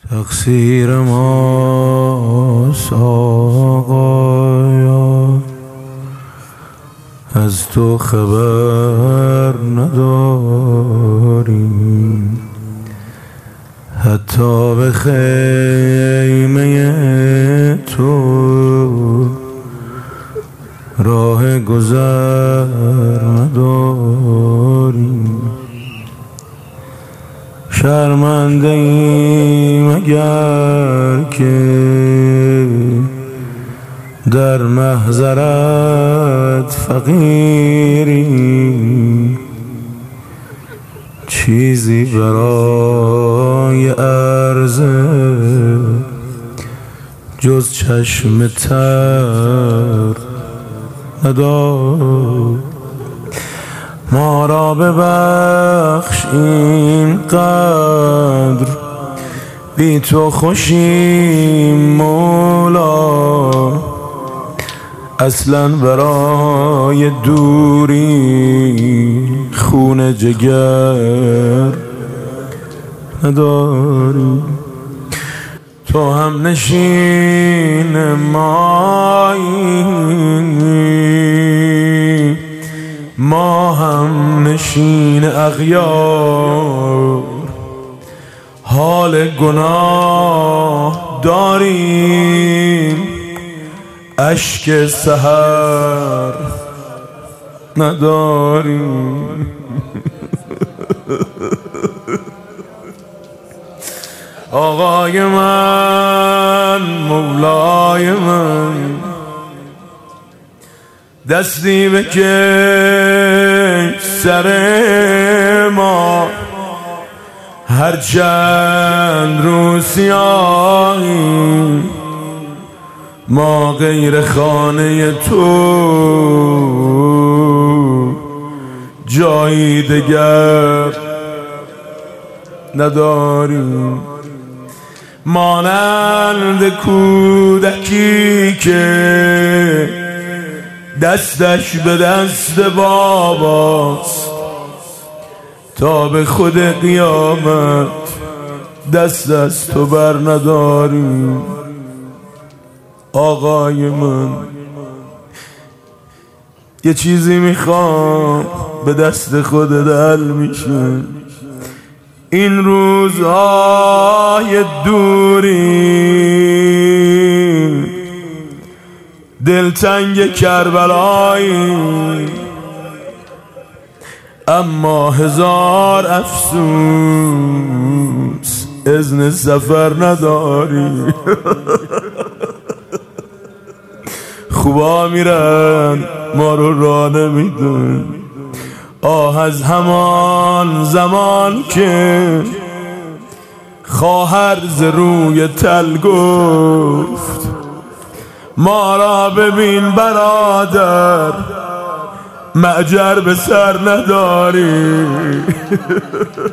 تقصیر ماست آقایا، از تو خبر نداریم. حتی به خیمه تو راه گذر نداریم. شرمنده ایم اگر که در محضرت فقیریم. چیزی برای عرضه جز چشم تر ندار. ما را ببخش این قدر، بی تو خوشیم مولا. اصلا برای دوری خون جگر نداری. تو هم نشین مایی، ما هم نشین اغیار. حال گناه داریم، اشک سحر نداریم. آقای من، مولای من، دستی بکش سر ما. هرچند رو سیاهیم، ما غیر خانه تو جایی دگر نداریم. مانند کودکی که دستش به دست باباست، تا به خود قیامت دست از تو بر نداریم. آقای من، یه چیزی میخوام به دست خودت حل میشه. این روزهای دوری، دلتنگ کربلایی، اما هزار افسوس اذن سفر نداری. خوبا میرن ما رو راه نمیدن. آه از همان زمان که خواهر ز روی تل گفت، ما را ببین برادر، معجر به سر نداری.